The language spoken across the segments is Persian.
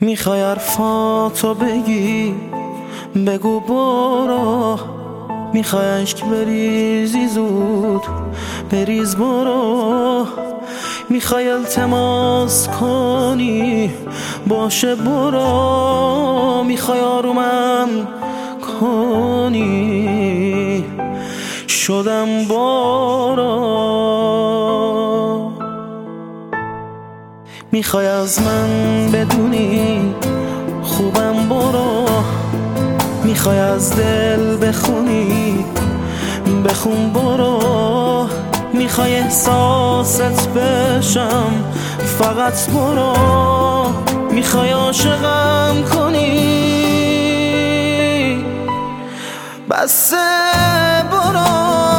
میخوای حرفاتو بگی بگو برو، میخوای عشق بریزی زود بریز برو، میخوای التماس کنی باشه برو، میخوای آرومم کنی شدم برو، میخوای از من بدونی خوبم برو، میخوای از دل بخونی بخون برو، میخوای احساست بشم فقط برو، میخوای عاشقم کنی بس برو.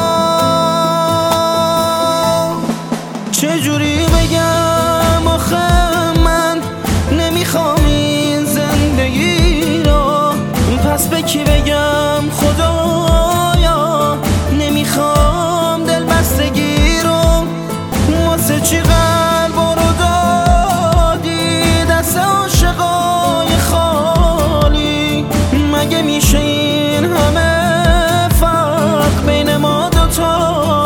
چجوری بگم آخه من نمیخوام این زندگی رو، پس به کی بگم خدایا نمیخوام دل بستگی رو، واسه چی قلبا رو دادی دست عاشقای خالی، مگه میشه این همه فرق بین ما دوتا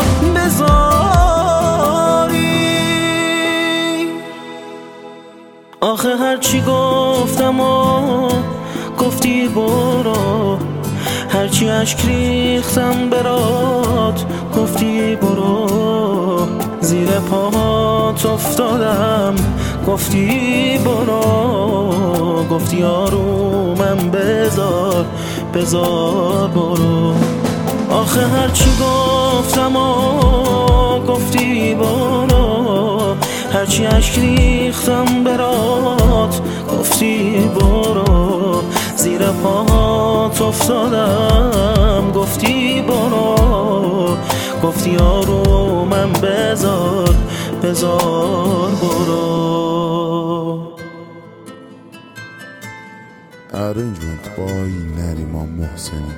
بذاری؟ آخه هرچی گفتم و گفتی برو، هرچی عشق ریختم برات گفتی برو، زیر پاهات افتادم گفتی برو، گفتی آرومم بذار بذار برو. آخه هرچی گفتم و گفتی برو، هرچی عشق ریختم برات گفتی برو، زیر پاهات افتادم گفتی برو، گفتی آرومم بذار بذار برو. Arrangement by Nariman Mohseni.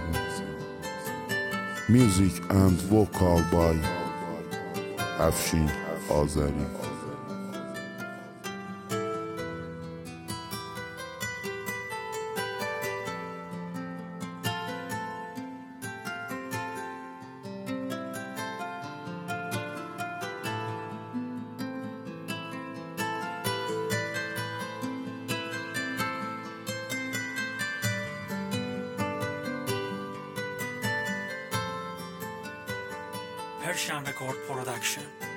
Music and vocal by Afshin Azari. Persian Record Production.